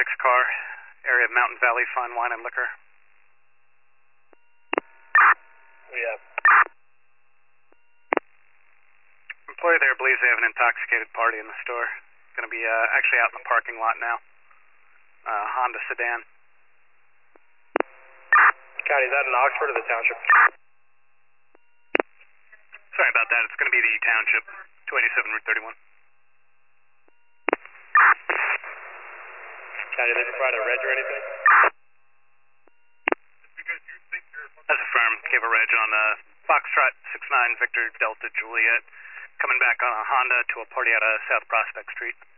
car, area of Mountain Valley Fine Wine and Liquor. Yeah. Employee there believes they have an intoxicated party in the store. Going to be actually out in the parking lot now. Honda sedan. County, is that in Oxford or the township? Sorry about that. It's going to be the township, 287 Route 31. County, they provide a reg or anything? That's affirmed. Gave a reg on Foxtrot 69 Victor Delta Juliet. Coming back on a Honda to a party out of South Prospect Street.